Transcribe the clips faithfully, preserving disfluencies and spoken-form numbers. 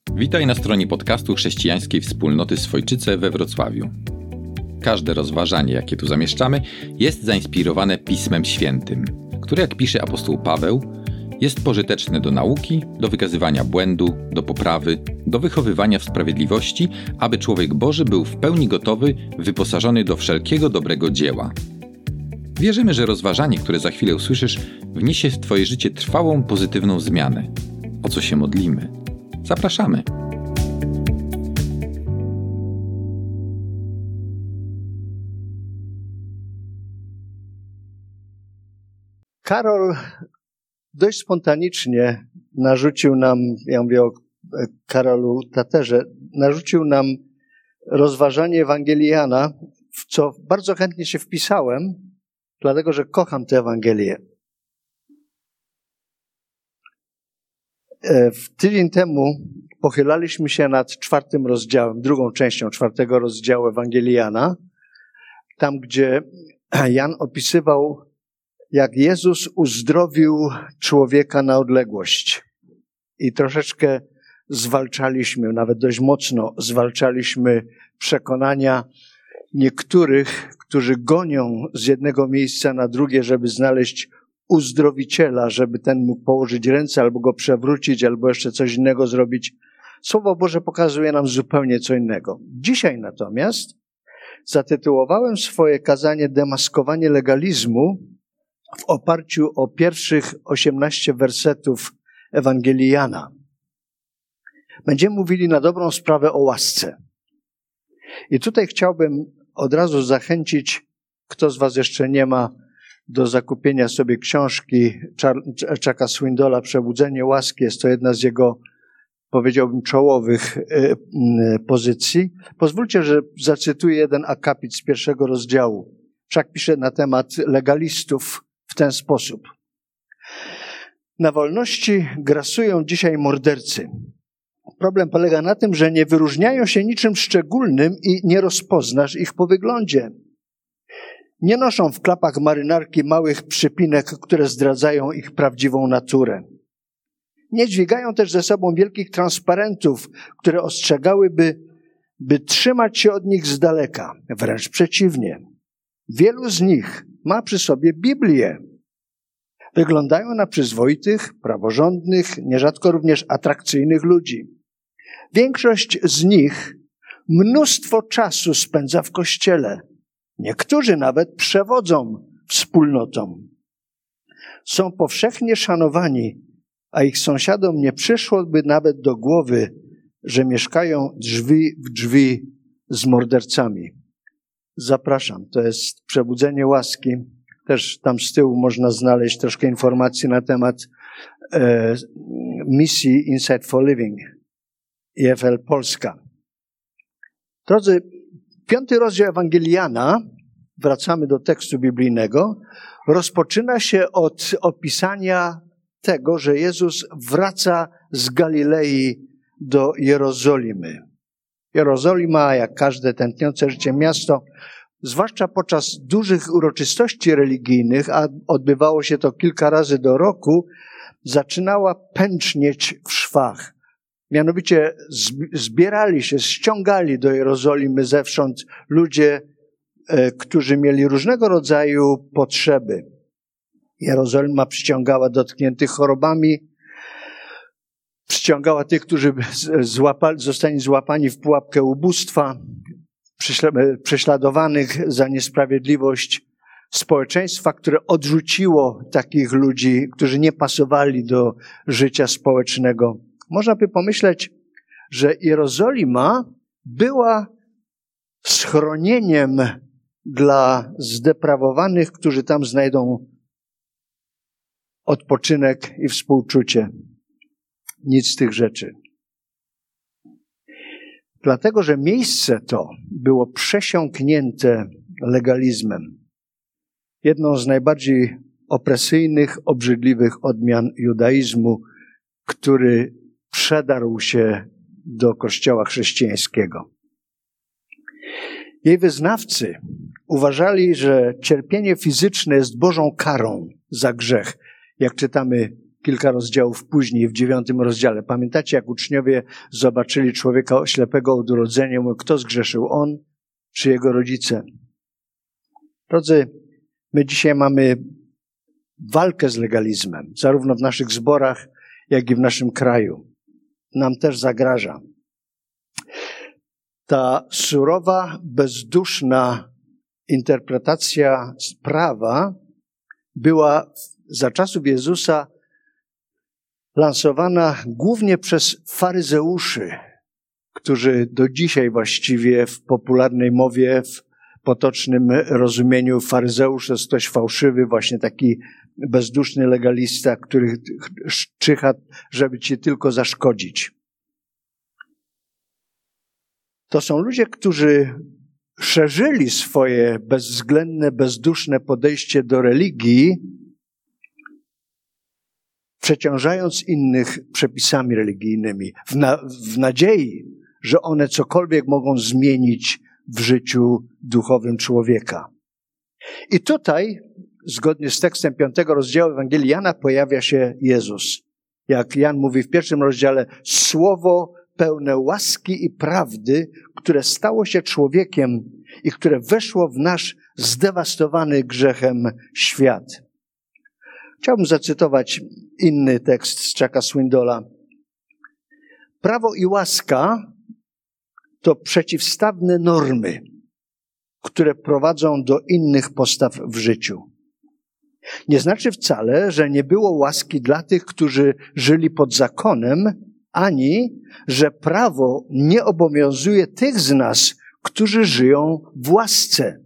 Witaj na stronie podcastu Chrześcijańskiej Wspólnoty Swojczyce we Wrocławiu. Każde rozważanie, jakie tu zamieszczamy, jest zainspirowane Pismem Świętym, które, jak pisze apostoł Paweł, jest pożyteczne do nauki, do wykazywania błędu, do poprawy, do wychowywania w sprawiedliwości, aby człowiek Boży był w pełni gotowy, wyposażony do wszelkiego dobrego dzieła. Wierzymy, że rozważanie, które za chwilę usłyszysz, wniesie w Twoje życie trwałą, pozytywną zmianę, o co się modlimy. Zapraszamy! Karol dość spontanicznie narzucił nam, ja mówię o Karolu Taterze, narzucił nam rozważanie Ewangelii Jana, w co bardzo chętnie się wpisałem, dlatego że kocham tę Ewangelię. W tydzień temu pochylaliśmy się nad czwartym rozdziałem, drugą częścią czwartego rozdziału Ewangelii Jana, tam gdzie Jan opisywał, jak Jezus uzdrowił człowieka na odległość. I troszeczkę zwalczaliśmy, nawet dość mocno zwalczaliśmy przekonania niektórych, którzy gonią z jednego miejsca na drugie, żeby znaleźć uzdrowiciela, żeby ten mógł położyć ręce, albo go przewrócić, albo jeszcze coś innego zrobić. Słowo Boże pokazuje nam zupełnie co innego. Dzisiaj natomiast zatytułowałem swoje kazanie Demaskowanie legalizmu w oparciu o pierwszych osiemnaście wersetów Ewangelii Jana. Będziemy mówili na dobrą sprawę o łasce. I tutaj chciałbym od razu zachęcić, kto z was jeszcze nie ma, do zakupienia sobie książki Chucka Swindola Przebudzenie łaski. Jest to jedna z jego, powiedziałbym, czołowych pozycji. Pozwólcie, że zacytuję jeden akapit z pierwszego rozdziału. Chuck pisze na temat legalistów w ten sposób. Na wolności grasują dzisiaj mordercy. Problem polega na tym, że nie wyróżniają się niczym szczególnym i nie rozpoznasz ich po wyglądzie. Nie noszą w klapach marynarki małych przypinek, które zdradzają ich prawdziwą naturę. Nie dźwigają też ze sobą wielkich transparentów, które ostrzegałyby, by trzymać się od nich z daleka. Wręcz przeciwnie. Wielu z nich ma przy sobie Biblię. Wyglądają na przyzwoitych, praworządnych, nierzadko również atrakcyjnych ludzi. Większość z nich mnóstwo czasu spędza w kościele. Niektórzy nawet przewodzą wspólnotom. Są powszechnie szanowani, a ich sąsiadom nie przyszłoby nawet do głowy, że mieszkają drzwi w drzwi z mordercami. Zapraszam, to jest Przebudzenie łaski. Też tam z tyłu można znaleźć troszkę informacji na temat e, misji Insight for Living I F L Polska. Drodzy, piąty rozdział Ewangelii Jana, wracamy do tekstu biblijnego, rozpoczyna się od opisania tego, że Jezus wraca z Galilei do Jerozolimy. Jerozolima, jak każde tętniące życie miasto, zwłaszcza podczas dużych uroczystości religijnych, a odbywało się to kilka razy do roku, zaczynała pęcznieć w szwach. Mianowicie zbierali się, ściągali do Jerozolimy zewsząd ludzie, którzy mieli różnego rodzaju potrzeby. Jerozolima przyciągała dotkniętych chorobami, przyciągała tych, którzy złapali, zostali złapani w pułapkę ubóstwa, prześladowanych za niesprawiedliwość, społeczeństwa, które odrzuciło takich ludzi, którzy nie pasowali do życia społecznego. Można by pomyśleć, że Jerozolima była schronieniem dla zdeprawowanych, którzy tam znajdą odpoczynek i współczucie. Nic z tych rzeczy. Dlatego, że miejsce to było przesiąknięte legalizmem. Jedną z najbardziej opresyjnych, obrzydliwych odmian judaizmu, który przedarł się do kościoła chrześcijańskiego. Jej wyznawcy uważali, że cierpienie fizyczne jest Bożą karą za grzech. Jak czytamy kilka rozdziałów później, w dziewiątym rozdziale. Pamiętacie, jak uczniowie zobaczyli człowieka ślepego od urodzenia, mówią, kto zgrzeszył, on czy jego rodzice? Drodzy, my dzisiaj mamy walkę z legalizmem, zarówno w naszych zborach, jak i w naszym kraju. Nam też zagraża. Ta surowa, bezduszna interpretacja prawa była za czasów Jezusa lansowana głównie przez faryzeuszy, którzy do dzisiaj właściwie w popularnej mowie, w potocznym rozumieniu faryzeusz jest ktoś fałszywy, właśnie taki bezduszny legalista, który czyha, żeby ci tylko zaszkodzić. To są ludzie, którzy szerzyli swoje bezwzględne, bezduszne podejście do religii, przeciążając innych przepisami religijnymi, w, na, w nadziei, że one cokolwiek mogą zmienić w życiu duchowym człowieka. I tutaj, zgodnie z tekstem piątego rozdziału Ewangelii Jana, pojawia się Jezus. Jak Jan mówi w pierwszym rozdziale, słowo pełne łaski i prawdy, które stało się człowiekiem i które weszło w nasz zdewastowany grzechem świat. Chciałbym zacytować inny tekst z Chucka Swindola. Prawo i łaska to przeciwstawne normy, które prowadzą do innych postaw w życiu. Nie znaczy wcale, że nie było łaski dla tych, którzy żyli pod zakonem, ani że prawo nie obowiązuje tych z nas, którzy żyją w łasce.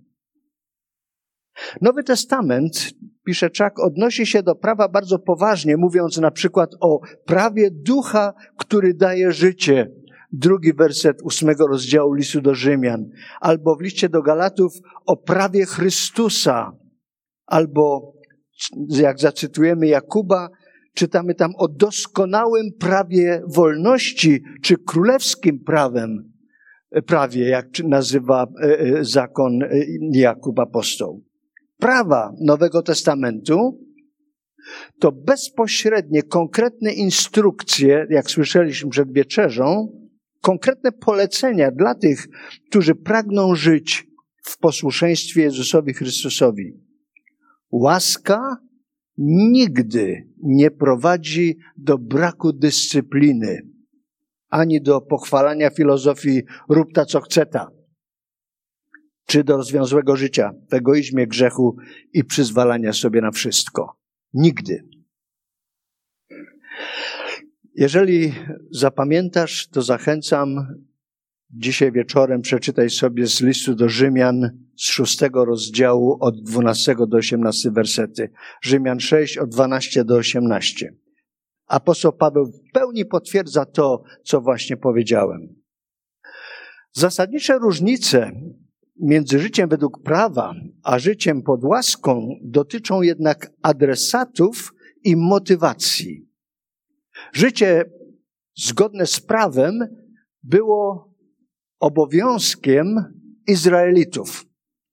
Nowy Testament, pisze Chuck, odnosi się do prawa bardzo poważnie, mówiąc na przykład o prawie ducha, który daje życie. Drugi werset ósmego rozdziału listu do Rzymian. Albo w liście do Galatów o prawie Chrystusa. Albo, jak zacytujemy Jakuba, czytamy tam o doskonałym prawie wolności, czy królewskim prawem, prawie, jak nazywa zakon Jakub apostoł. Prawa Nowego Testamentu to bezpośrednie, konkretne instrukcje, jak słyszeliśmy przed wieczerzą, konkretne polecenia dla tych, którzy pragną żyć w posłuszeństwie Jezusowi Chrystusowi. Łaska nigdy nie prowadzi do braku dyscypliny, ani do pochwalania filozofii rób ta co chce ta, czy do rozwiązłego życia w egoizmie, grzechu i przyzwalania sobie na wszystko. Nigdy. Jeżeli zapamiętasz, to zachęcam, dzisiaj wieczorem przeczytaj sobie z listu do Rzymian z szóstego rozdziału od dwunastego do osiemnastego wersety. Rzymian sześć od dwunastego do osiemnastego. Apostoł Paweł w pełni potwierdza to, co właśnie powiedziałem. Zasadnicze różnice między życiem według prawa a życiem pod łaską dotyczą jednak adresatów i motywacji. Życie zgodne z prawem było obowiązkiem Izraelitów.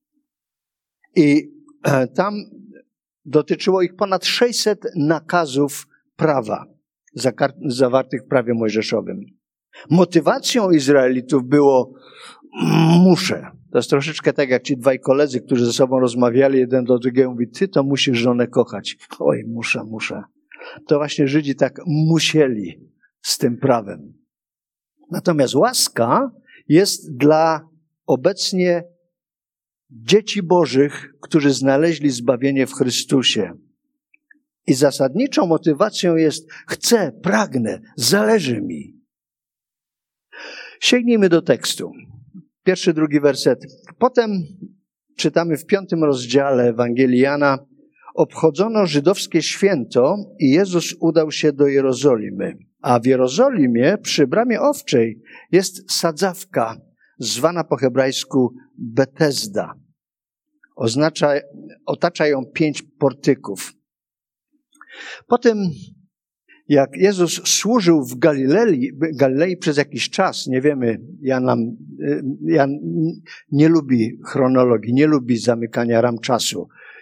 I tam dotyczyło ich ponad sześćset nakazów prawa zawartych w prawie mojżeszowym. Motywacją Izraelitów było muszę. To jest troszeczkę tak jak ci dwaj koledzy, którzy ze sobą rozmawiali, jeden do drugiego mówi, ty to musisz żonę kochać. Oj, muszę, muszę. To właśnie Żydzi tak musieli z tym prawem. Natomiast łaska jest dla obecnie dzieci Bożych, którzy znaleźli zbawienie w Chrystusie. I zasadniczą motywacją jest chcę, pragnę, zależy mi. Sięgnijmy do tekstu. Pierwszy, drugi werset. Potem czytamy w piątym rozdziale Ewangelii Jana, obchodzono żydowskie święto i Jezus udał się do Jerozolimy. A w Jerozolimie przy bramie owczej jest sadzawka, zwana po hebrajsku Betesda. Oznacza, otacza ją pięć portyków. Potem, jak Jezus służył w Galilei, Galilei przez jakiś czas, nie wiemy, Jan, nam, Jan nie lubi chronologii, nie lubi zamykania ram czasu.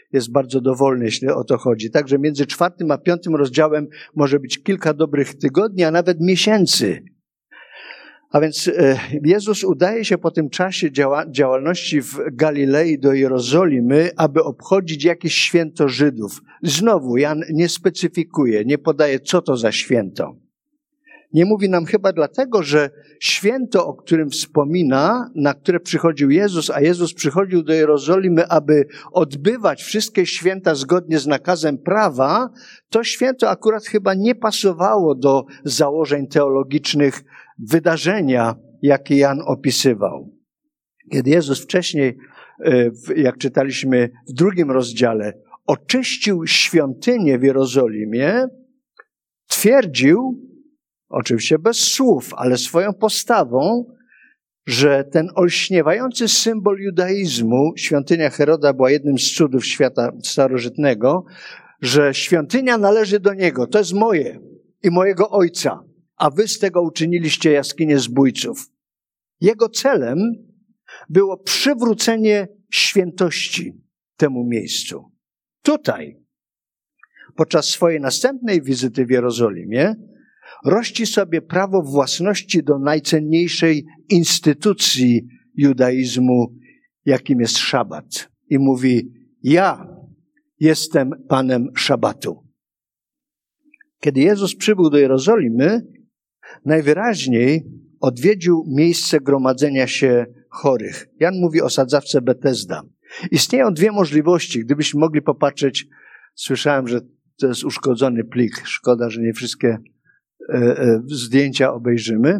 jest bardzo dowolny, jeśli o to chodzi. Także między czwartym a piątym rozdziałem może być kilka dobrych tygodni, a nawet miesięcy. A więc Jezus udaje się po tym czasie działa, działalności w Galilei do Jerozolimy, aby obchodzić jakieś święto Żydów. Znowu Jan nie specyfikuje, nie podaje, co to za święto. Nie mówi nam chyba dlatego, że święto, o którym wspomina, na które przychodził Jezus, a Jezus przychodził do Jerozolimy, aby odbywać wszystkie święta zgodnie z nakazem prawa, to święto akurat chyba nie pasowało do założeń teologicznych wydarzenia, jakie Jan opisywał. Kiedy Jezus wcześniej, jak czytaliśmy w drugim rozdziale, oczyścił świątynię w Jerozolimie, twierdził, oczywiście bez słów, ale swoją postawą, że ten olśniewający symbol judaizmu, świątynia Heroda była jednym z cudów świata starożytnego, że świątynia należy do niego, to jest moje i mojego ojca, a wy z tego uczyniliście jaskinię zbójców. Jego celem było przywrócenie świętości temu miejscu. Tutaj, podczas swojej następnej wizyty w Jerozolimie, rości sobie prawo własności do najcenniejszej instytucji judaizmu, jakim jest szabat. I mówi, ja jestem Panem szabatu. Kiedy Jezus przybył do Jerozolimy, najwyraźniej odwiedził miejsce gromadzenia się chorych. Jan mówi o sadzawce Betesda. Istnieją dwie możliwości. Gdybyśmy mogli popatrzeć, słyszałem, że to jest uszkodzony plik. Szkoda, że nie wszystkie zdjęcia obejrzymy.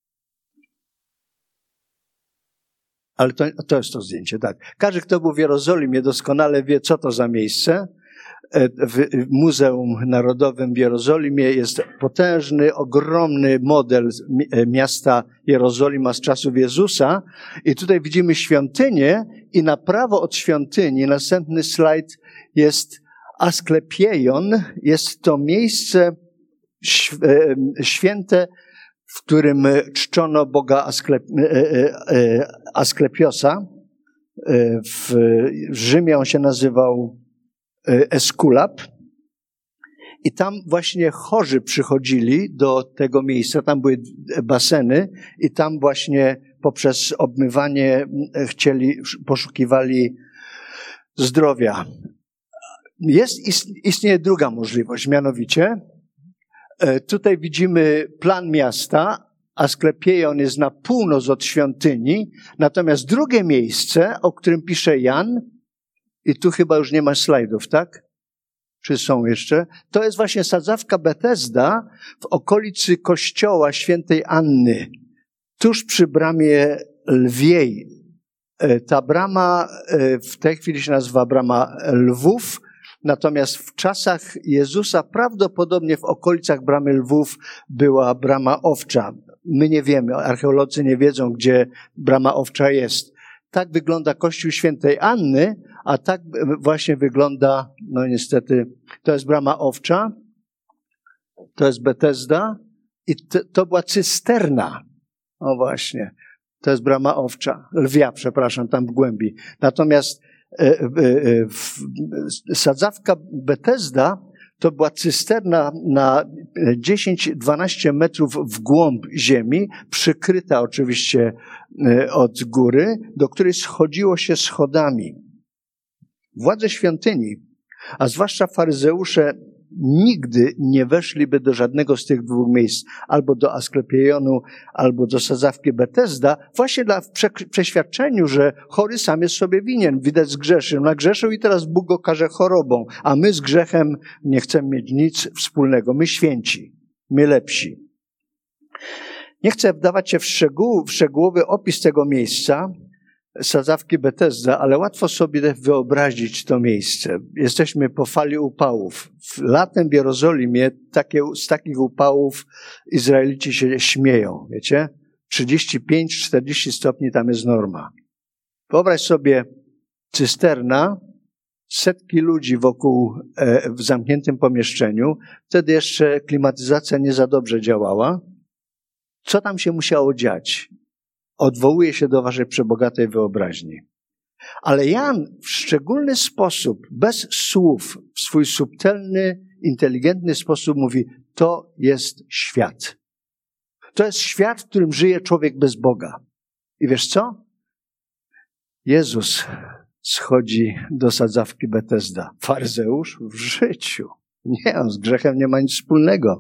Ale to, to jest to zdjęcie, tak. Każdy, kto był w Jerozolimie, doskonale wie, co to za miejsce. W Muzeum Narodowym w Jerozolimie jest potężny, ogromny model miasta Jerozolima z czasów Jezusa. I tutaj widzimy świątynię i na prawo od świątyni, następny slajd, jest Asklepieion. Jest to miejsce święte, w którym czczono Boga Asklep, Asklepiosa. W Rzymie on się nazywał Eskulap. I tam właśnie chorzy przychodzili do tego miejsca. Tam były baseny i tam właśnie poprzez obmywanie chcieli, poszukiwali zdrowia. Jest, istnieje druga możliwość, mianowicie tutaj widzimy plan miasta. Asklepieion jest na północ od świątyni, natomiast drugie miejsce, o którym pisze Jan, i tu chyba już nie ma slajdów, tak? Czy są jeszcze? To jest właśnie sadzawka Betesda w okolicy kościoła świętej Anny, tuż przy bramie lwiej. Ta brama w tej chwili się nazywa brama lwów, natomiast w czasach Jezusa prawdopodobnie w okolicach bramy lwów była brama owcza. My nie wiemy, archeolodzy nie wiedzą, gdzie brama owcza jest. Tak wygląda kościół świętej Anny, a tak właśnie wygląda, no niestety, to jest brama owcza, to jest Betesda i to, to była cysterna. O właśnie, to jest brama owcza, lwia, przepraszam, tam w głębi. Natomiast e, e, w, sadzawka Betesda to była cysterna na dziesięć do dwunastu metrów w głąb ziemi, przykryta oczywiście od góry, do której schodziło się schodami. Władze świątyni, a zwłaszcza faryzeusze, nigdy nie weszliby do żadnego z tych dwóch miejsc, albo do Asklepieionu, albo do sadzawki Betesda, właśnie dla w prze, przeświadczeniu, że chory sam jest sobie winien, widać zgrzeszył, nagrzeszył i teraz Bóg go karze chorobą, a my z grzechem nie chcemy mieć nic wspólnego. My święci, my lepsi. Nie chcę wdawać się w, szczegół, w szczegółowy opis tego miejsca, sadzawki Betesda, ale łatwo sobie wyobrazić to miejsce. Jesteśmy po fali upałów. Latem w Jerozolimie takie, z takich upałów Izraelici się śmieją, wiecie? trzydzieści pięć do czterdziestu stopni tam jest norma. Wyobraź sobie cysterna, setki ludzi wokół e, w zamkniętym pomieszczeniu. Wtedy jeszcze klimatyzacja nie za dobrze działała. Co tam się musiało dziać? Odwołuje się do waszej przebogatej wyobraźni. Ale Jan w szczególny sposób, bez słów, w swój subtelny, inteligentny sposób mówi, to jest świat. To jest świat, w którym żyje człowiek bez Boga. I wiesz co? Jezus schodzi do sadzawki Betesda. Faryzeusz w życiu. Nie, on z grzechem nie ma nic wspólnego.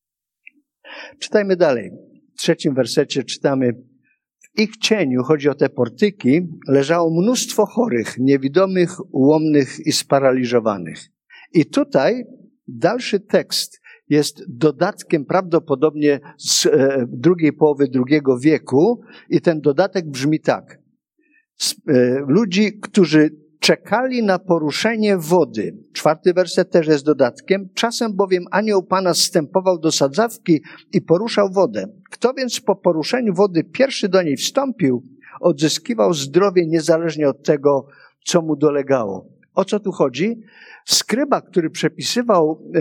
Czytajmy dalej. W trzecim wersecie czytamy: w ich cieniu, chodzi o te portyki, leżało mnóstwo chorych, niewidomych, ułomnych i sparaliżowanych. I tutaj dalszy tekst jest dodatkiem prawdopodobnie z e, drugiej połowy drugiego wieku i ten dodatek brzmi tak. Z, e, ludzi, którzy czekali na poruszenie wody. Czwarty werset też jest dodatkiem. Czasem bowiem anioł Pana zstępował do sadzawki i poruszał wodę. Kto więc po poruszeniu wody pierwszy do niej wstąpił, odzyskiwał zdrowie niezależnie od tego, co mu dolegało. O co tu chodzi? Skryba, który przepisywał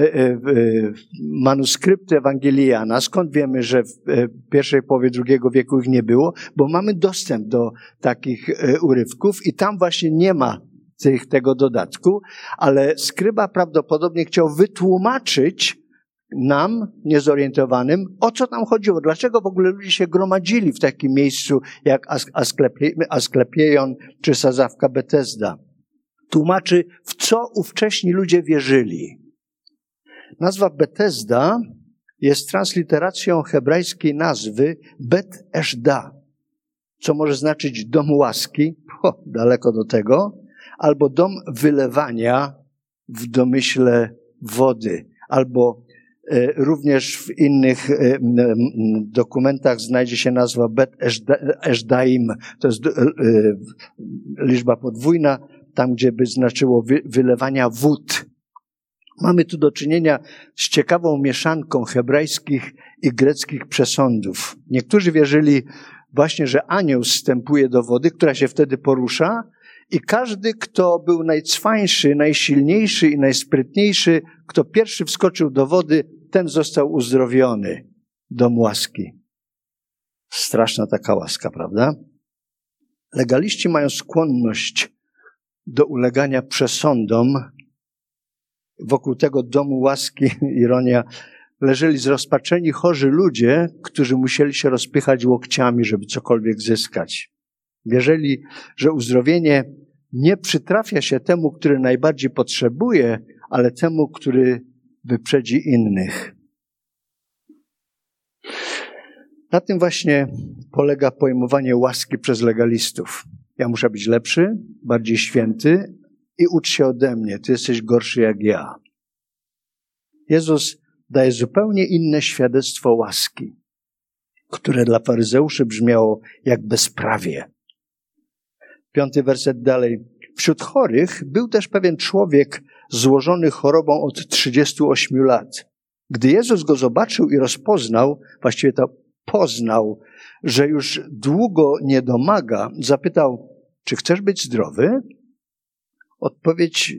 manuskrypty Ewangelii Jana, skąd wiemy, że w pierwszej połowie drugiego wieku ich nie było, bo mamy dostęp do takich urywków i tam właśnie nie ma tych, tego dodatku, ale skryba prawdopodobnie chciał wytłumaczyć nam, niezorientowanym, o co tam chodziło, dlaczego w ogóle ludzie się gromadzili w takim miejscu jak Asklepieion czy sadzawka Betesda. Tłumaczy, w co ówcześni ludzie wierzyli. Nazwa Betesda jest transliteracją hebrajskiej nazwy Bet Eshda, co może znaczyć dom łaski, o, daleko do tego, albo dom wylewania w domyśle wody, albo e, również w innych e, dokumentach znajdzie się nazwa Bet Eshdaim, to jest e, liczba podwójna, tam gdzie by znaczyło wy, wylewania wód. Mamy tu do czynienia z ciekawą mieszanką hebrajskich i greckich przesądów. Niektórzy wierzyli właśnie, że anioł zstępuje do wody, która się wtedy porusza i każdy, kto był najcwańszy, najsilniejszy i najsprytniejszy, kto pierwszy wskoczył do wody, ten został uzdrowiony. Dom łaski. Straszna taka łaska, prawda? Legaliści mają skłonność do ulegania przesądom. Wokół tego domu łaski, ironia, leżeli zrozpaczeni chorzy ludzie, którzy musieli się rozpychać łokciami, żeby cokolwiek zyskać. Wierzyli, że uzdrowienie nie przytrafia się temu, który najbardziej potrzebuje, ale temu, który wyprzedzi innych. Na tym właśnie polega pojmowanie łaski przez legalistów. Ja muszę być lepszy, bardziej święty i ucz się ode mnie. Ty jesteś gorszy jak ja. Jezus daje zupełnie inne świadectwo łaski, które dla faryzeuszy brzmiało jak bezprawie. Piąty werset dalej. Wśród chorych był też pewien człowiek złożony chorobą od trzydziestu ośmiu lat. Gdy Jezus go zobaczył i rozpoznał, właściwie to poznał, że już długo nie domaga, zapytał, czy chcesz być zdrowy? Odpowiedź,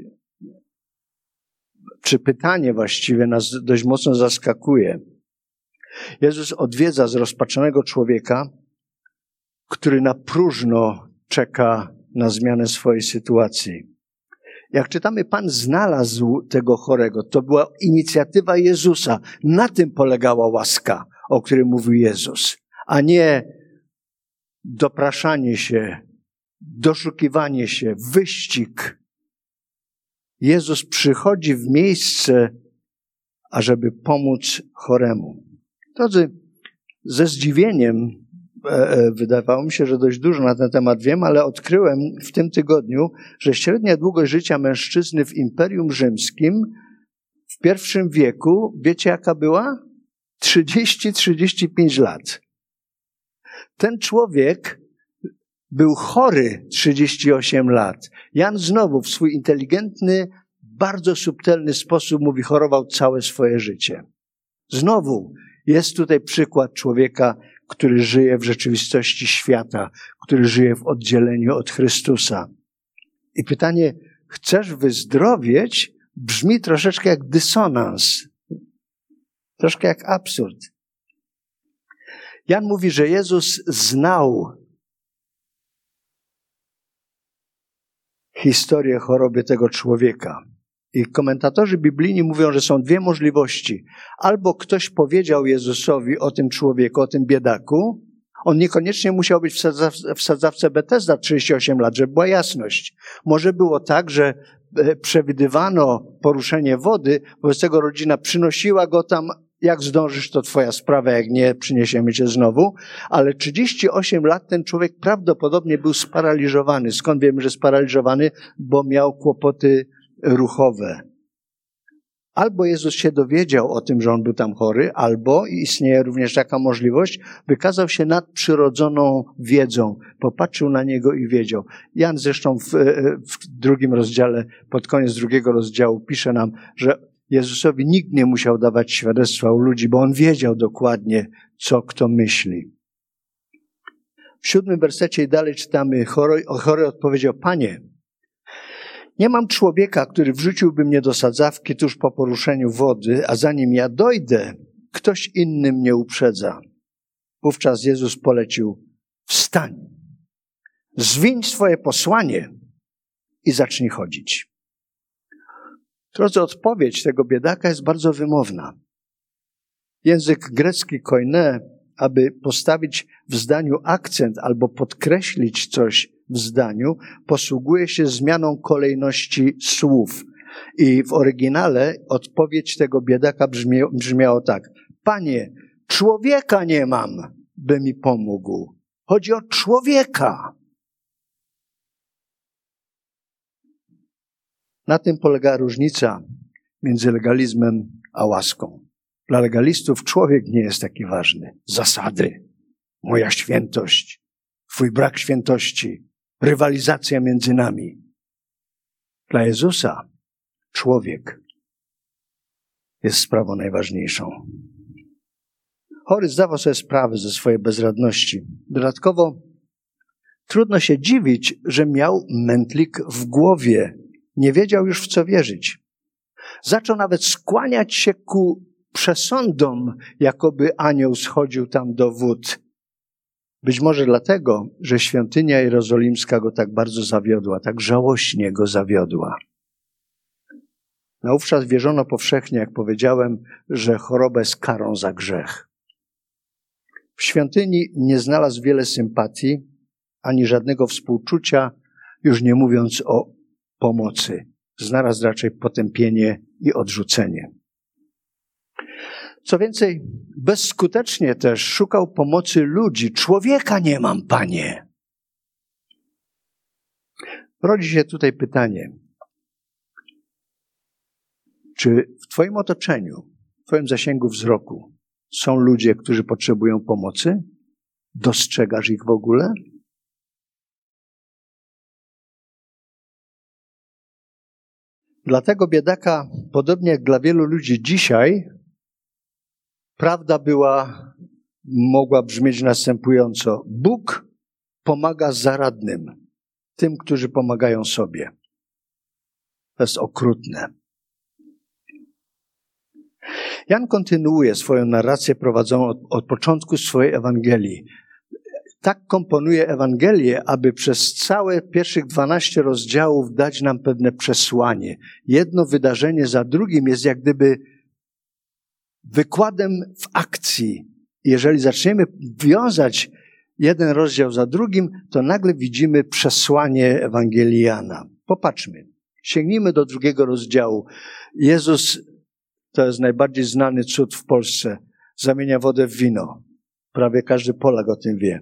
czy pytanie właściwie nas dość mocno zaskakuje. Jezus odwiedza zrozpaczonego człowieka, który na próżno czeka na zmianę swojej sytuacji. Jak czytamy, Pan znalazł tego chorego. To była inicjatywa Jezusa. Na tym polegała łaska, o której mówił Jezus, a nie dopraszanie się, doszukiwanie się, wyścig. Jezus przychodzi w miejsce, ażeby pomóc choremu. Drodzy, ze zdziwieniem e, wydawało mi się, że dość dużo na ten temat wiem, ale odkryłem w tym tygodniu, że średnia długość życia mężczyzny w Imperium Rzymskim w pierwszym wieku, wiecie jaka była? trzydzieści do trzydziestu pięciu lat. Ten człowiek był chory trzydzieści osiem lat. Jan znowu w swój inteligentny, bardzo subtelny sposób mówi, chorował całe swoje życie. Znowu jest tutaj przykład człowieka, który żyje w rzeczywistości świata, który żyje w oddzieleniu od Chrystusa. I pytanie, chcesz wyzdrowieć? Brzmi troszeczkę jak dysonans. Troszkę jak absurd. Jan mówi, że Jezus znał historię choroby tego człowieka. I komentatorzy biblijni mówią, że są dwie możliwości. Albo ktoś powiedział Jezusowi o tym człowieku, o tym biedaku. On niekoniecznie musiał być w sadzawce Betesda trzydzieści osiem lat, żeby była jasność. Może było tak, że przewidywano poruszenie wody, wobec tego rodzina przynosiła go tam. Jak zdążysz, to twoja sprawa, jak nie, przyniesiemy cię znowu. Ale trzydzieści osiem lat ten człowiek prawdopodobnie był sparaliżowany. Skąd wiemy, że sparaliżowany? Bo miał kłopoty ruchowe. Albo Jezus się dowiedział o tym, że on był tam chory, albo, i istnieje również taka możliwość, wykazał się nadprzyrodzoną wiedzą. Popatrzył na niego i wiedział. Jan zresztą w, w drugim rozdziale, pod koniec drugiego rozdziału pisze nam, że Jezusowi nikt nie musiał dawać świadectwa u ludzi, bo on wiedział dokładnie, co kto myśli. W siódmym wersecie i dalej czytamy, chory, chory odpowiedział: Panie, nie mam człowieka, który wrzuciłby mnie do sadzawki tuż po poruszeniu wody, a zanim ja dojdę, ktoś inny mnie uprzedza. Wówczas Jezus polecił: wstań, zwiń swoje posłanie i zacznij chodzić. Drodzy, odpowiedź tego biedaka jest bardzo wymowna. Język grecki koine, aby postawić w zdaniu akcent albo podkreślić coś w zdaniu, posługuje się zmianą kolejności słów. I w oryginale odpowiedź tego biedaka brzmi, brzmiało tak: Panie, człowieka nie mam, by mi pomógł. Chodzi o człowieka. Na tym polega różnica między legalizmem a łaską. Dla legalistów człowiek nie jest taki ważny. Zasady, moja świętość, twój brak świętości, rywalizacja między nami. Dla Jezusa człowiek jest sprawą najważniejszą. Chory zdawał sobie sprawę ze swojej bezradności. Dodatkowo trudno się dziwić, że miał mętlik w głowie. Nie wiedział już, w co wierzyć. Zaczął nawet skłaniać się ku przesądom, jakoby anioł schodził tam do wód. Być może dlatego, że świątynia jerozolimska go tak bardzo zawiodła, tak żałośnie go zawiodła. Naówczas wierzono powszechnie, jak powiedziałem, że choroba jest karą za grzech. W świątyni nie znalazł wiele sympatii, ani żadnego współczucia, już nie mówiąc o pomocy. Znalazł raczej potępienie i odrzucenie. Co więcej, bezskutecznie też szukał pomocy ludzi. Człowieka nie mam, Panie. Rodzi się tutaj pytanie. Czy w twoim otoczeniu, w twoim zasięgu wzroku są ludzie, którzy potrzebują pomocy? Dostrzegasz ich w ogóle? Dla tego biedaka, podobnie jak dla wielu ludzi dzisiaj, prawda była, mogła brzmieć następująco. Bóg pomaga zaradnym, tym, którzy pomagają sobie. To jest okrutne. Jan kontynuuje swoją narrację prowadzoną od, od początku swojej Ewangelii. Tak komponuje Ewangelię, aby przez całe pierwszych dwanaście rozdziałów dać nam pewne przesłanie. Jedno wydarzenie za drugim jest jak gdyby wykładem w akcji. Jeżeli zaczniemy wiązać jeden rozdział za drugim, to nagle widzimy przesłanie Ewangelii Jana. Popatrzmy. Sięgnijmy do drugiego rozdziału. Jezus, to jest najbardziej znany cud w Polsce, zamienia wodę w wino. Prawie każdy Polak o tym wie.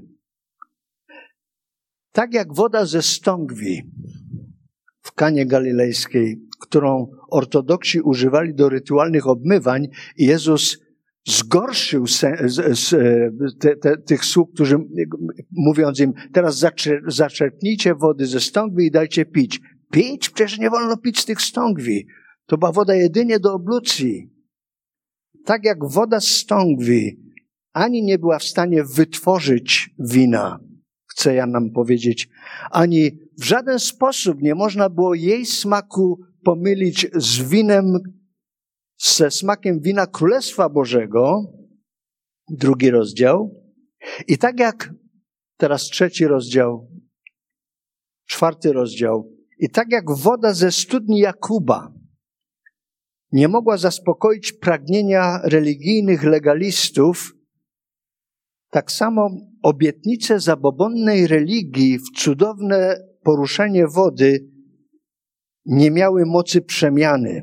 Tak jak woda ze stągwi w Kanie Galilejskiej, którą ortodoksi używali do rytualnych obmywań, i Jezus zgorszył se, z, z, te, te, tych sług, którzy, mówiąc im, teraz zaczerpnijcie wody ze stągwi i dajcie pić. Pić? Przecież nie wolno pić z tych stągwi. To była woda jedynie do oblucji. Tak jak woda z stągwi ani nie była w stanie wytworzyć wina, chce Jan nam powiedzieć, ani w żaden sposób nie można było jej smaku pomylić z winem, ze smakiem wina Królestwa Bożego, drugi rozdział. I tak jak teraz trzeci rozdział, czwarty rozdział I tak jak woda ze studni Jakuba nie mogła zaspokoić pragnienia religijnych legalistów, tak samo obietnice zabobonnej religii w cudowne poruszenie wody nie miały mocy przemiany.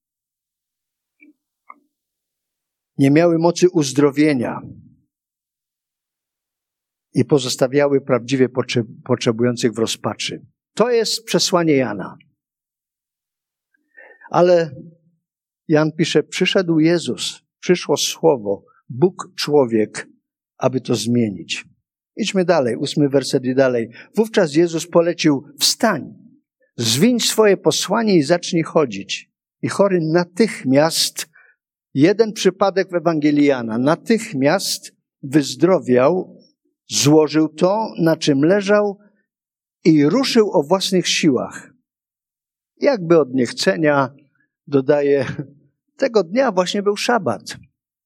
Nie miały mocy uzdrowienia i pozostawiały prawdziwie potrzebujących w rozpaczy. To jest przesłanie Jana. Ale Jan pisze, przyszedł Jezus, przyszło Słowo, Bóg człowiek, aby to zmienić. Idźmy dalej, ósmy werset i dalej. Wówczas Jezus polecił, wstań, zwiń swoje posłanie i zacznij chodzić. I chory natychmiast, jeden przypadek w Ewangelii Jana, natychmiast wyzdrowiał, złożył to, na czym leżał i ruszył o własnych siłach. Jakby od niechcenia, dodaje, tego dnia właśnie był szabat.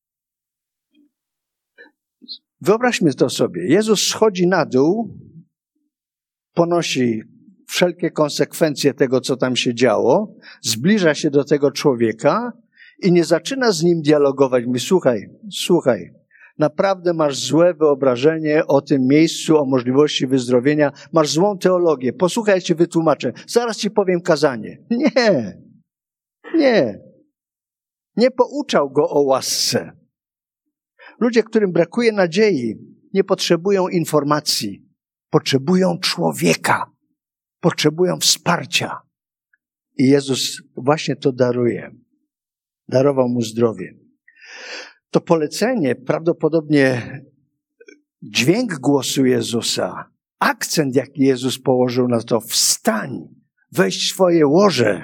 Wyobraźmy to sobie. Jezus schodzi na dół, ponosi wszelkie konsekwencje tego, co tam się działo, zbliża się do tego człowieka i nie zaczyna z nim dialogować. Mówi, słuchaj, słuchaj, naprawdę masz złe wyobrażenie o tym miejscu, o możliwości wyzdrowienia, masz złą teologię. Posłuchaj, ja ci wytłumaczę. Zaraz ci powiem kazanie. Nie, nie. Nie pouczał go o łasce. Ludzie, którym brakuje nadziei, nie potrzebują informacji. Potrzebują człowieka. Potrzebują wsparcia. I Jezus właśnie to daruje. Darował mu zdrowie. To polecenie, prawdopodobnie dźwięk głosu Jezusa, akcent, jaki Jezus położył na to, wstań, weź swoje łoże,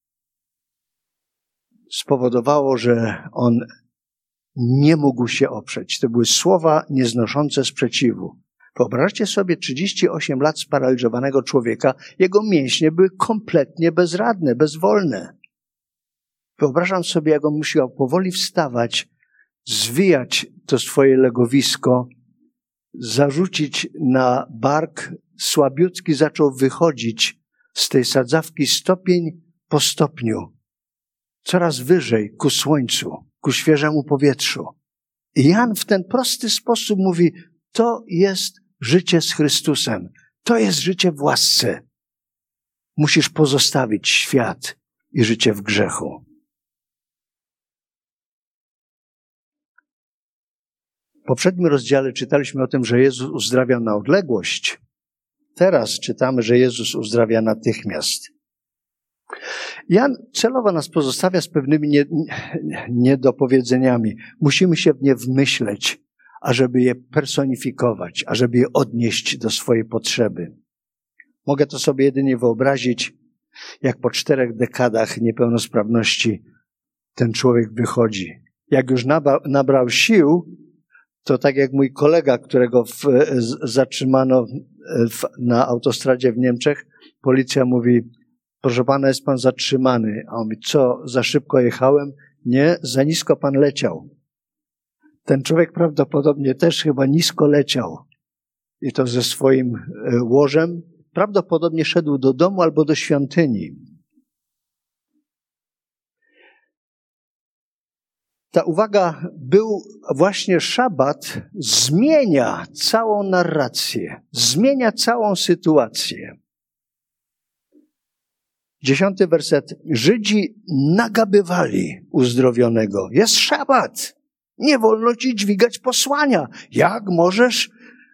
spowodowało, że on nie mógł się oprzeć. To były słowa nieznoszące sprzeciwu. Wyobraźcie sobie trzydzieści osiem lat sparaliżowanego człowieka, jego mięśnie były kompletnie bezradne, bezwolne. Wyobrażam sobie, jak on musiał powoli wstawać, zwijać to swoje legowisko, zarzucić na bark, słabiutki zaczął wychodzić z tej sadzawki stopień po stopniu, coraz wyżej ku słońcu, ku świeżemu powietrzu. I Jan w ten prosty sposób mówi, to jest życie z Chrystusem, to jest życie w łasce. Musisz pozostawić świat i życie w grzechu. W poprzednim rozdziale czytaliśmy o tym, że Jezus uzdrawia na odległość. Teraz czytamy, że Jezus uzdrawia natychmiast. Jan celowo nas pozostawia z pewnymi nie, niedopowiedzeniami. Musimy się w nie wmyśleć, ażeby je personifikować, ażeby je odnieść do swojej potrzeby. Mogę to sobie jedynie wyobrazić, jak po czterech dekadach niepełnosprawności ten człowiek wychodzi. Jak już naba, nabrał sił, to tak jak mój kolega, którego w, zatrzymano w, na autostradzie w Niemczech, policja mówi, proszę pana, jest pan zatrzymany. A on mówi, co, za szybko jechałem? Nie, za nisko pan leciał. Ten człowiek prawdopodobnie też chyba nisko leciał. I to ze swoim łożem. Prawdopodobnie szedł do domu albo do świątyni. Ta uwaga, był właśnie szabat, zmienia całą narrację, zmienia całą sytuację. Dziesiąty werset. Żydzi nagabywali uzdrowionego. Jest szabat. Nie wolno ci dźwigać posłania. Jak możesz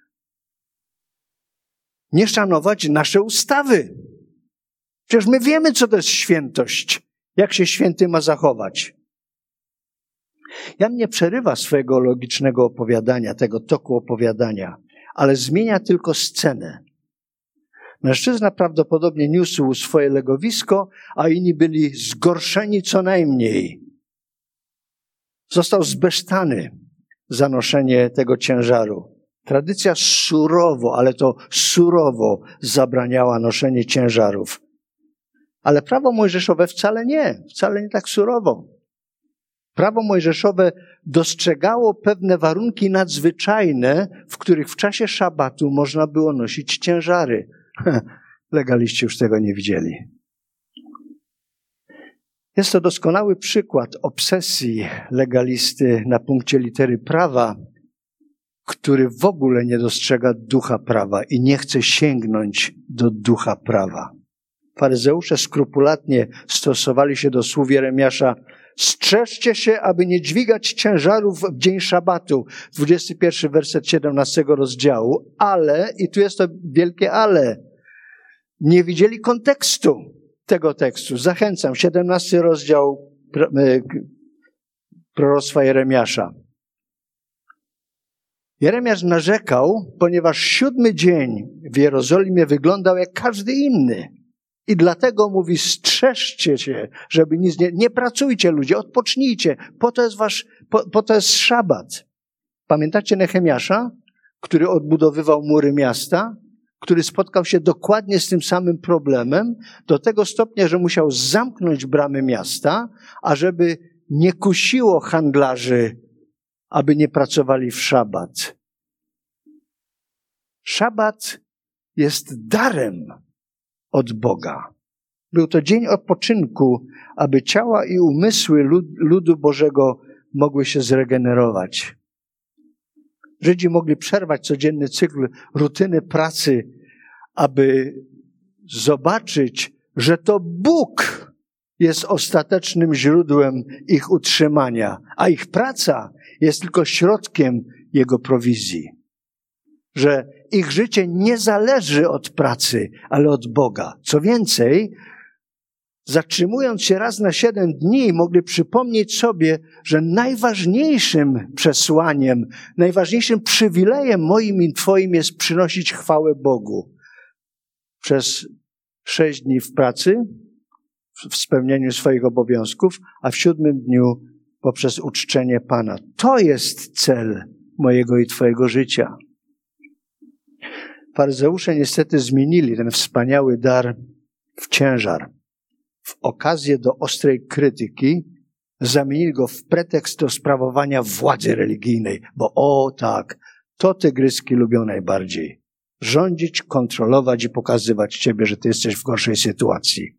nie szanować nasze ustawy? Przecież my wiemy, co to jest świętość. Jak się święty ma zachować. Jan nie przerywa swojego logicznego opowiadania, tego toku opowiadania, ale zmienia tylko scenę. Mężczyzna prawdopodobnie niósł swoje legowisko, a inni byli zgorszeni co najmniej. Został zbesztany za noszenie tego ciężaru. Tradycja surowo, ale to surowo zabraniała noszenie ciężarów. Ale prawo mojżeszowe wcale nie, wcale nie tak surowo. Prawo mojżeszowe dostrzegało pewne warunki nadzwyczajne, w których w czasie szabatu można było nosić ciężary. Legaliści już tego nie widzieli. Jest to doskonały przykład obsesji legalisty na punkcie litery prawa, który w ogóle nie dostrzega ducha prawa i nie chce sięgnąć do ducha prawa. Faryzeusze skrupulatnie stosowali się do słów Jeremiasza: strzeżcie się, aby nie dźwigać ciężarów w dzień szabatu. dwudziesty pierwszy werset siedemnastego rozdziału. Ale, i tu jest to wielkie ale, nie widzieli kontekstu tego tekstu. Zachęcam, siedemnasty rozdział proroctwa Jeremiasza. Jeremiasz narzekał, ponieważ siódmy dzień w Jerozolimie wyglądał jak każdy inny. I dlatego mówi: strzeżcie się, żeby nic nie... Nie pracujcie, ludzie, odpocznijcie. Po to jest wasz... Po, po to jest szabat. Pamiętacie Nehemiasza, który odbudowywał mury miasta, który spotkał się dokładnie z tym samym problemem, do tego stopnia, że musiał zamknąć bramy miasta, ażeby nie kusiło handlarzy, aby nie pracowali w szabat. Szabat jest darem od Boga. Był to dzień odpoczynku, aby ciała i umysły lud, ludu Bożego mogły się zregenerować. Żydzi mogli przerwać codzienny cykl rutyny pracy, aby zobaczyć, że to Bóg jest ostatecznym źródłem ich utrzymania, a ich praca jest tylko środkiem Jego prowizji. Że ich życie nie zależy od pracy, ale od Boga. Co więcej, zatrzymując się raz na siedem dni, mogli przypomnieć sobie, że najważniejszym przesłaniem, najważniejszym przywilejem moim i Twoim jest przynosić chwałę Bogu. Przez sześć dni w pracy, w spełnieniu swoich obowiązków, a w siódmym dniu poprzez uczczenie Pana. To jest cel mojego i Twojego życia. Faryzeusze niestety zmienili ten wspaniały dar w ciężar. W okazję do ostrej krytyki zamienili go w pretekst do sprawowania władzy religijnej. Bo o tak, to tygryski lubią najbardziej. Rządzić, kontrolować i pokazywać Ciebie, że Ty jesteś w gorszej sytuacji.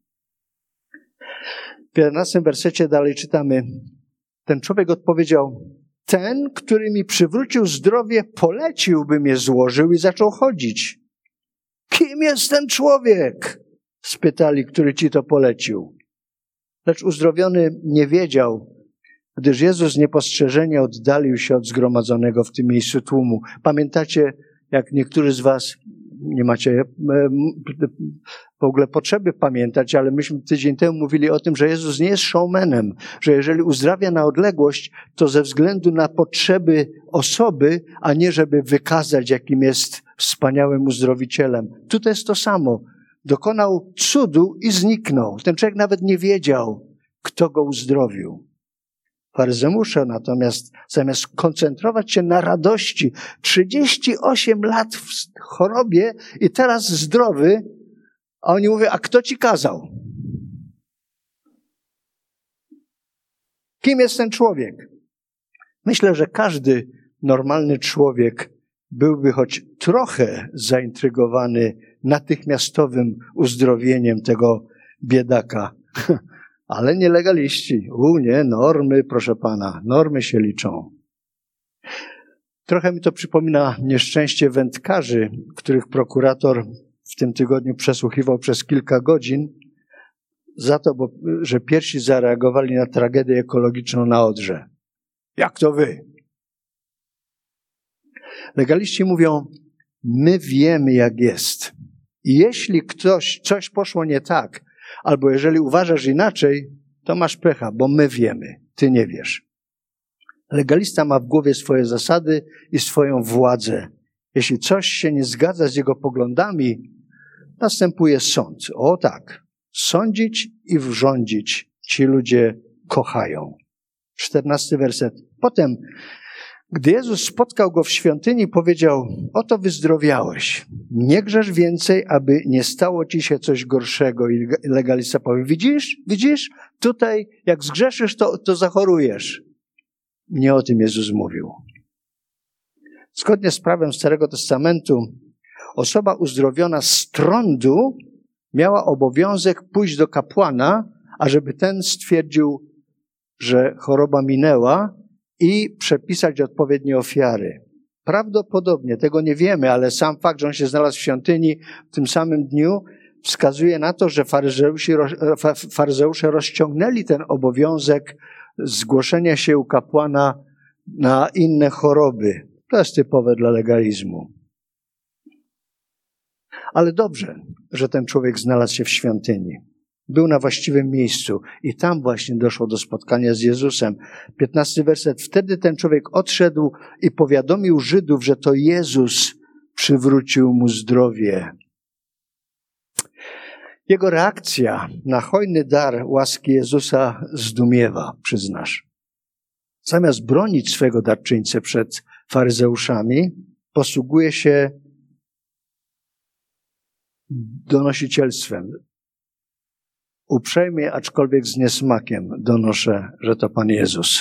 W piętnastym wersecie dalej czytamy: ten człowiek odpowiedział: ten, który mi przywrócił zdrowie, polecił, by mnie złożył i zaczął chodzić. Kim jest ten człowiek? Spytali, który ci to polecił. Lecz uzdrowiony nie wiedział, gdyż Jezus niepostrzeżenie oddalił się od zgromadzonego w tym miejscu tłumu. Pamiętacie, jak niektórzy z was, nie macie w ogóle potrzeby pamiętać, ale myśmy tydzień temu mówili o tym, że Jezus nie jest showmanem, że jeżeli uzdrawia na odległość, to ze względu na potrzeby osoby, a nie żeby wykazać, jakim jest wspaniałym uzdrowicielem. Tutaj jest to samo. Dokonał cudu i zniknął. Ten człowiek nawet nie wiedział, kto go uzdrowił. Faryzeusze natomiast zamiast koncentrować się na radości, trzydzieści osiem lat w chorobie i teraz zdrowy, a oni mówią: a kto ci kazał? Kim jest ten człowiek? Myślę, że każdy normalny człowiek byłby choć trochę zaintrygowany natychmiastowym uzdrowieniem tego biedaka. Ale nie legaliści. U nie, normy, proszę pana, normy się liczą. Trochę mi to przypomina nieszczęście wędkarzy, których prokurator w tym tygodniu przesłuchiwał przez kilka godzin za to, bo, że pierwsi zareagowali na tragedię ekologiczną na Odrze. Jak to wy? Legaliści mówią: my wiemy, jak jest. I jeśli ktoś, coś poszło nie tak, albo jeżeli uważasz inaczej, to masz pecha, bo my wiemy, ty nie wiesz. Legalista ma w głowie swoje zasady i swoją władzę. Jeśli coś się nie zgadza z jego poglądami, następuje sąd. O tak, sądzić i wrządzić ci ludzie kochają. Czternasty werset. Potem, gdy Jezus spotkał go w świątyni, powiedział: oto wyzdrowiałeś. Nie grzesz więcej, aby nie stało ci się coś gorszego. I legalista powie: widzisz, widzisz? Tutaj jak zgrzeszysz, to, to zachorujesz. Nie o tym Jezus mówił. Zgodnie z prawem Starego Testamentu, osoba uzdrowiona z trądu miała obowiązek pójść do kapłana, ażeby ten stwierdził, że choroba minęła i przepisać odpowiednie ofiary. Prawdopodobnie, tego nie wiemy, ale sam fakt, że on się znalazł w świątyni w tym samym dniu, wskazuje na to, że faryzeusze rozciągnęli ten obowiązek zgłoszenia się u kapłana na inne choroby. To jest typowe dla legalizmu. Ale dobrze, że ten człowiek znalazł się w świątyni. Był na właściwym miejscu i tam właśnie doszło do spotkania z Jezusem. piętnasty werset. Wtedy ten człowiek odszedł i powiadomił Żydów, że to Jezus przywrócił mu zdrowie. Jego reakcja na hojny dar łaski Jezusa zdumiewa, przyznasz. Zamiast bronić swego darczyńcę przed faryzeuszami, posługuje się donosicielstwem. Uprzejmie, aczkolwiek z niesmakiem donoszę, że to Pan Jezus.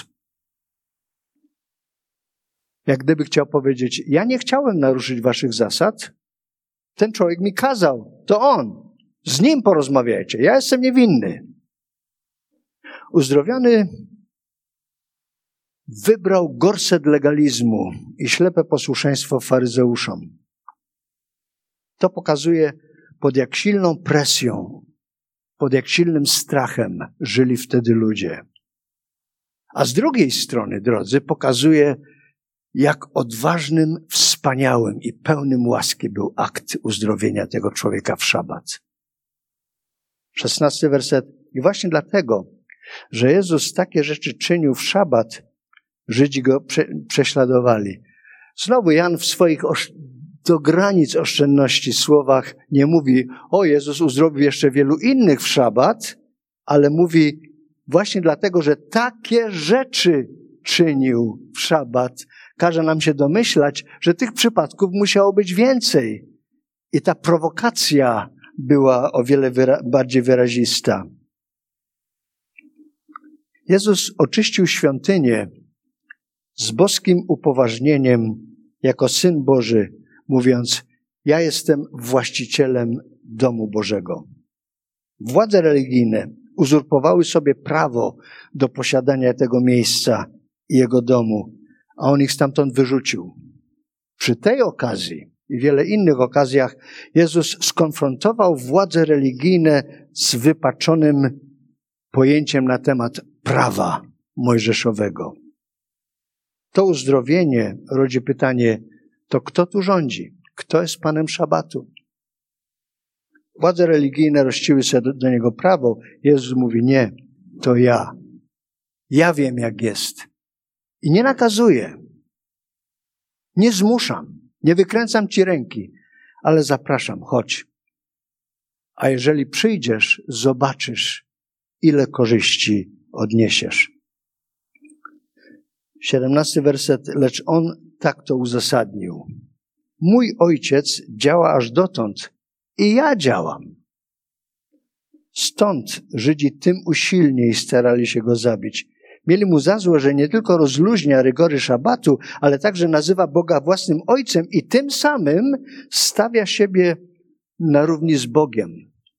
Jak gdyby chciał powiedzieć, ja nie chciałem naruszyć waszych zasad, ten człowiek mi kazał, to on. Z nim porozmawiajcie, ja jestem niewinny. Uzdrowiony wybrał gorset legalizmu i ślepe posłuszeństwo faryzeuszom. To pokazuje, pod jak silną presją, pod jak silnym strachem żyli wtedy ludzie. A z drugiej strony, drodzy, pokazuje, jak odważnym, wspaniałym i pełnym łaski był akt uzdrowienia tego człowieka w szabat. Szesnasty werset. I właśnie dlatego, że Jezus takie rzeczy czynił w szabat, Żydzi go prze, prześladowali. Znowu Jan w swoich osz, do granic oszczędności słowach nie mówi, o Jezus uzdrowił jeszcze wielu innych w szabat, ale mówi właśnie dlatego, że takie rzeczy czynił w szabat, każe nam się domyślać, że tych przypadków musiało być więcej. I ta prowokacja była o wiele wyra- bardziej wyrazista. Jezus oczyścił świątynię z boskim upoważnieniem jako Syn Boży, mówiąc, ja jestem właścicielem domu Bożego. Władze religijne uzurpowały sobie prawo do posiadania tego miejsca i jego domu, a on ich stamtąd wyrzucił. Przy tej okazji i wiele innych okazjach Jezus skonfrontował władze religijne z wypaczonym pojęciem na temat prawa mojżeszowego. To uzdrowienie rodzi pytanie, to kto tu rządzi? Kto jest Panem szabatu? Władze religijne rościły sobie do, do niego prawo. Jezus mówi, nie, to ja. Ja wiem, jak jest. I nie nakazuję. Nie zmuszam. Nie wykręcam ci ręki, ale zapraszam, chodź. A jeżeli przyjdziesz, zobaczysz, ile korzyści odniesiesz. siedemnasty werset, lecz on tak to uzasadnił. Mój ojciec działa aż dotąd i ja działam. Stąd Żydzi tym usilniej starali się go zabić. Mieli mu za złe, że nie tylko rozluźnia rygory szabatu, ale także nazywa Boga własnym ojcem i tym samym stawia siebie na równi z Bogiem.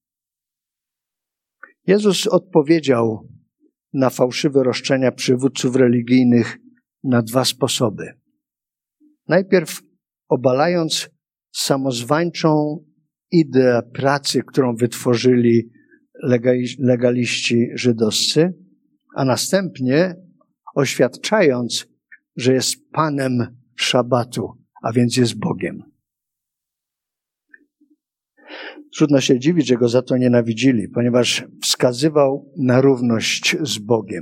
Jezus odpowiedział na fałszywe roszczenia przywódców religijnych na dwa sposoby. Najpierw obalając samozwańczą ideę pracy, którą wytworzyli legaliści żydowscy, a następnie oświadczając, że jest Panem szabatu, a więc jest Bogiem. Trudno się dziwić, że go za to nienawidzili, ponieważ wskazywał na równość z Bogiem.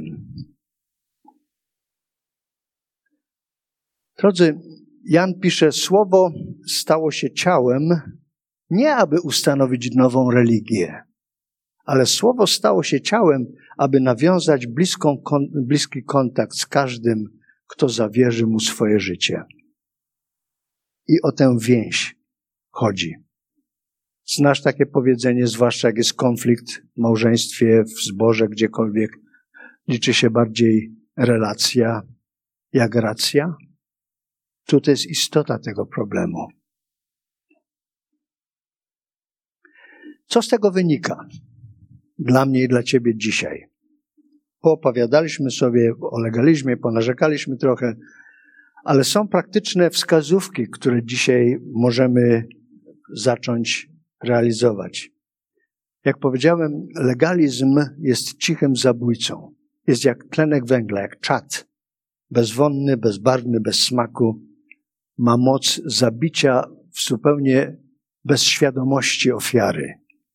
Drodzy, Jan pisze, słowo stało się ciałem, nie aby ustanowić nową religię, ale słowo stało się ciałem, aby nawiązać bliską, bliski kontakt z każdym, kto zawierzy mu swoje życie. I o tę więź chodzi. Znasz takie powiedzenie, zwłaszcza jak jest konflikt w małżeństwie, w zborze, gdziekolwiek, liczy się bardziej relacja jak racja? Tu to jest istota tego problemu. Co z tego wynika? Dla mnie i dla ciebie dzisiaj. Poopowiadaliśmy sobie o legalizmie, ponarzekaliśmy trochę, ale są praktyczne wskazówki, które dzisiaj możemy zacząć realizować. Jak powiedziałem, legalizm jest cichym zabójcą. Jest jak tlenek węgla, jak czad. Bezwonny, bezbarwny, bez smaku. Ma moc zabicia w zupełnie bez świadomości ofiary.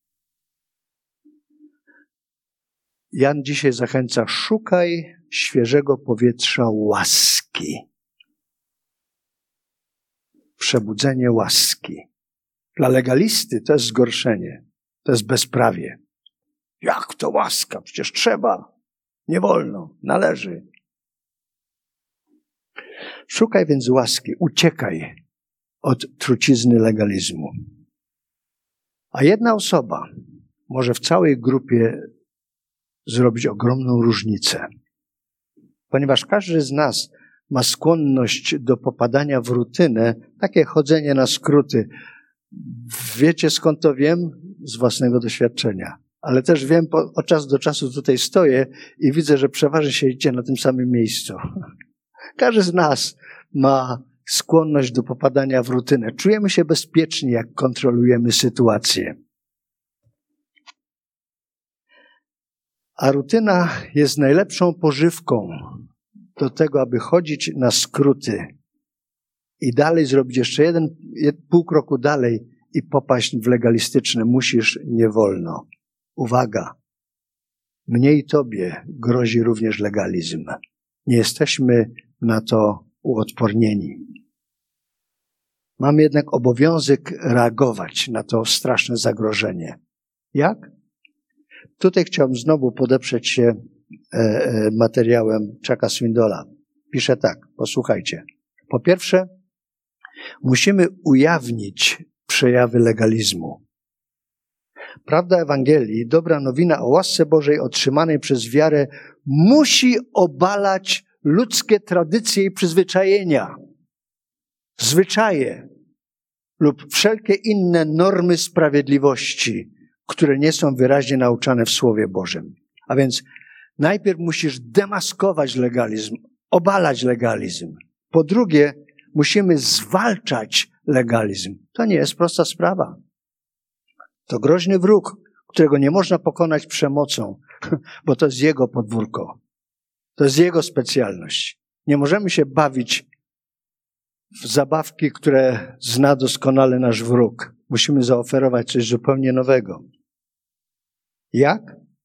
Jan dzisiaj zachęca, szukaj świeżego powietrza łaski. Przebudzenie łaski. Dla legalisty to jest zgorszenie, to jest bezprawie. Jak to łaska? Przecież trzeba, nie wolno, należy. Szukaj więc łaski, uciekaj od trucizny legalizmu. A jedna osoba może w całej grupie zrobić ogromną różnicę. Ponieważ każdy z nas ma skłonność do popadania w rutynę, takie chodzenie na skróty. Wiecie, skąd to wiem? Z własnego doświadczenia. Ale też wiem, bo od czasu do czasu tutaj stoję i widzę, że przeważnie siedzicie na tym samym miejscu. Każdy z nas ma skłonność do popadania w rutynę. Czujemy się bezpieczni, jak kontrolujemy sytuację. A rutyna jest najlepszą pożywką do tego, aby chodzić na skróty i dalej zrobić jeszcze jeden, pół kroku dalej i popaść w legalistyczne. Musisz, nie wolno. Uwaga! Mnie i tobie grozi również legalizm. Nie jesteśmy na to uodpornieni. Mamy jednak obowiązek reagować na to straszne zagrożenie. Jak? Tutaj chciałbym znowu podeprzeć się materiałem Chucka Swindola. Pisze tak, posłuchajcie. Po pierwsze, musimy ujawnić przejawy legalizmu. Prawda Ewangelii, dobra nowina o łasce Bożej otrzymanej przez wiarę musi obalać ludzkie tradycje i przyzwyczajenia, zwyczaje lub wszelkie inne normy sprawiedliwości, które nie są wyraźnie nauczane w Słowie Bożym. A więc najpierw musisz demaskować legalizm, obalać legalizm. Po drugie, musimy zwalczać legalizm. To nie jest prosta sprawa. To groźny wróg, którego nie można pokonać przemocą, bo to jest jego podwórko. To jest jego specjalność. Nie możemy się bawić w zabawki, które zna doskonale nasz wróg. Musimy zaoferować coś zupełnie nowego. Jak?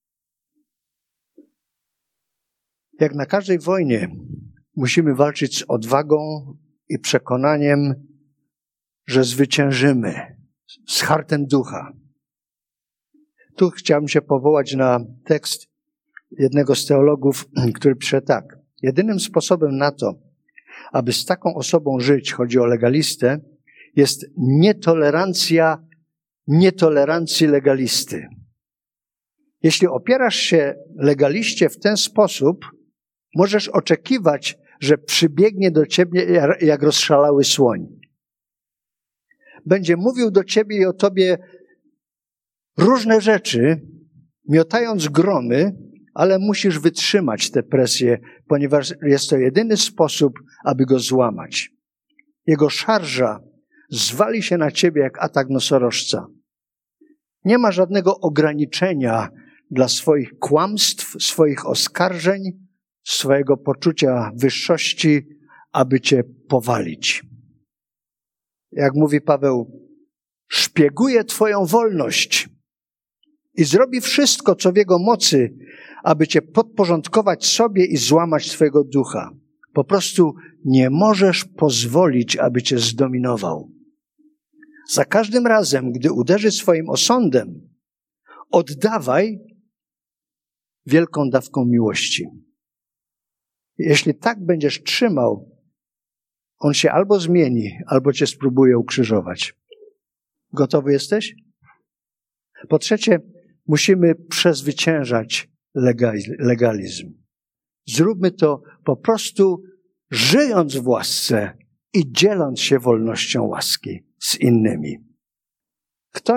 Jak na każdej wojnie musimy walczyć z odwagą i przekonaniem, że zwyciężymy, z hartem ducha. Tu chciałbym się powołać na tekst jednego z teologów, który pisze tak. Jedynym sposobem na to, aby z taką osobą żyć, chodzi o legalistę, jest nietolerancja nietolerancji legalisty. Jeśli opierasz się legaliście w ten sposób, możesz oczekiwać, że przybiegnie do ciebie jak rozszalały słoń. Będzie mówił do ciebie i o tobie różne rzeczy, miotając gromy, ale musisz wytrzymać tę presję, ponieważ jest to jedyny sposób, aby go złamać. Jego szarża zwali się na ciebie jak atak nosorożca. Nie ma żadnego ograniczenia dla swoich kłamstw, swoich oskarżeń, swojego poczucia wyższości, aby cię powalić. Jak mówi Paweł, szpieguje twoją wolność i zrobi wszystko, co w jego mocy, aby cię podporządkować sobie i złamać twojego ducha. Po prostu nie możesz pozwolić, aby cię zdominował. Za każdym razem, gdy uderzy swoim osądem, oddawaj wielką dawką miłości. Jeśli tak będziesz trzymał, on się albo zmieni, albo cię spróbuje ukrzyżować. Gotowy jesteś? Po trzecie, musimy przezwyciężać legalizm. Zróbmy to po prostu żyjąc w łasce i dzieląc się wolnością łaski z innymi. Ktoś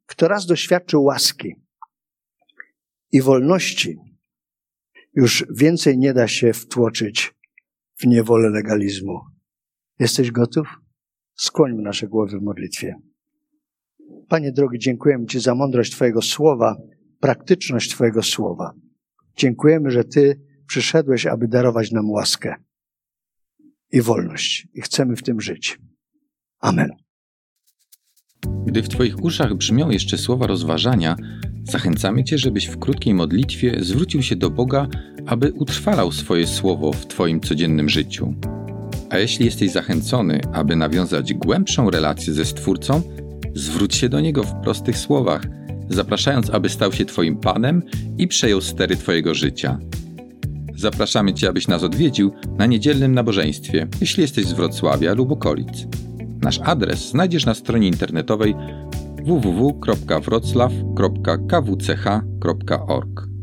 Kto raz doświadczył łaski i wolności, już więcej nie da się wtłoczyć w niewolę legalizmu. Jesteś gotów? Skłońmy nasze głowy w modlitwie. Panie drogi, dziękujemy Ci za mądrość Twojego słowa, praktyczność Twojego słowa. Dziękujemy, że Ty przyszedłeś, aby darować nam łaskę i wolność. I chcemy w tym żyć. Amen. Gdy w Twoich uszach brzmią jeszcze słowa rozważania, zachęcamy Cię, żebyś w krótkiej modlitwie zwrócił się do Boga, aby utrwalał swoje słowo w Twoim codziennym życiu. A jeśli jesteś zachęcony, aby nawiązać głębszą relację ze Stwórcą, zwróć się do Niego w prostych słowach, zapraszając, aby stał się Twoim Panem i przejął stery Twojego życia. Zapraszamy Cię, abyś nas odwiedził na niedzielnym nabożeństwie, jeśli jesteś z Wrocławia lub okolic. Nasz adres znajdziesz na stronie internetowej w w w kropka wroclaw kropka k w c h kropka org.